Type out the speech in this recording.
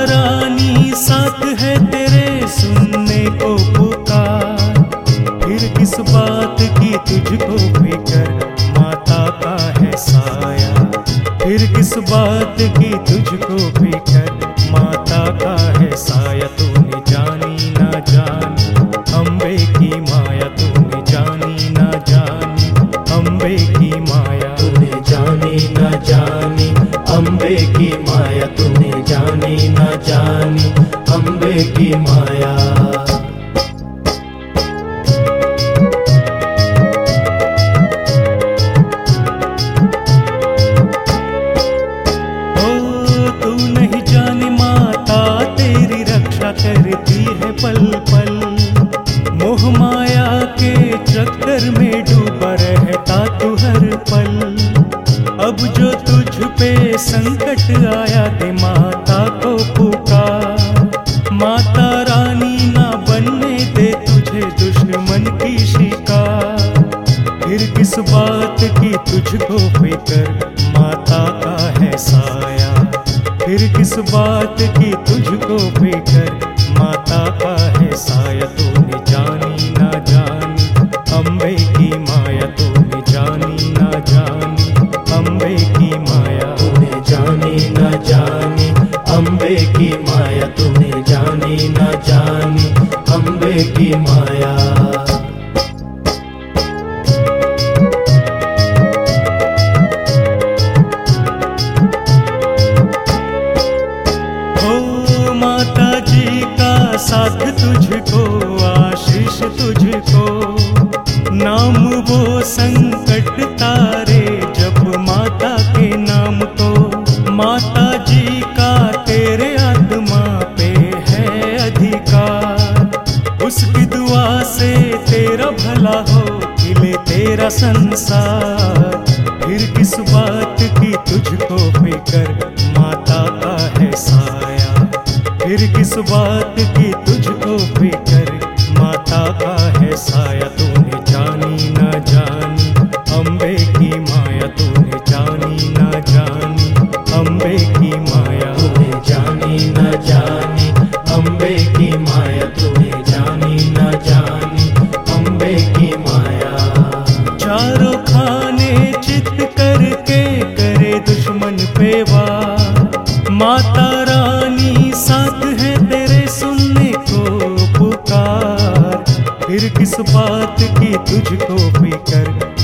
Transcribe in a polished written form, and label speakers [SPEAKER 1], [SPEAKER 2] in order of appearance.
[SPEAKER 1] रानी साथ है तेरे सुनने को पुकार, फिर किस बात की तुझको फिकर, माता का है साया। फिर किस बात की तुझको फिकर, माता का है साया। तूने जानी ना जानी अम्बे की माया, तूने जानी ना जानी अम्बे की माया।
[SPEAKER 2] तूने जानी ना जानी अम्बे की माया, तूने जानी ना जानी अम्बे की माया।
[SPEAKER 1] तू नहीं जानी माता तेरी रक्षा करती है पल पल, मोह माया के चक्कर में डूबा रहता तू हर पल। अब जो तुझ पे संकट आया दे माता को पुकार, माता रानी ना बनने दे तुझे दुश्मन की शिकार। फिर किस बात की तुझको फिकर, माता का है साया। फिर किस बात की तुझको फिकर, माता का है साया। तूने जानी ना जानी अम्बे की माया, तूने जानी ना जानी अम्बे की माया।
[SPEAKER 2] तूने जानी ना जानी अम्बे की माया, तूने जानी ना जानी अम्बे की माया।
[SPEAKER 1] माता जी का साथ तुझको, आशीष तुझको, नाम वो संकट तारे जब माता के नाम को। माता जी का तेरे आत्मा पे है अधिकार, उसकी दुआ से तेरा भला हो खिले तेरा संसार। फिर किस बात की तुझको फिकर, माता का है साया। फिर किस बात की तुझको फिकर, माता का है साया। तूने जानी ना जानी अम्बे की माया, तूने जानी ना जानी अम्बे की माया।
[SPEAKER 2] तूने जानी ना जानी अम्बे की माया, तूने जानी ना जानी अम्बे की माया।
[SPEAKER 1] चारों खाने चित करके करे दुश्मन पे वार, माता रानी साथ है तेरे सुनने को पुकार। फिर किस बात की तुझको फिकर,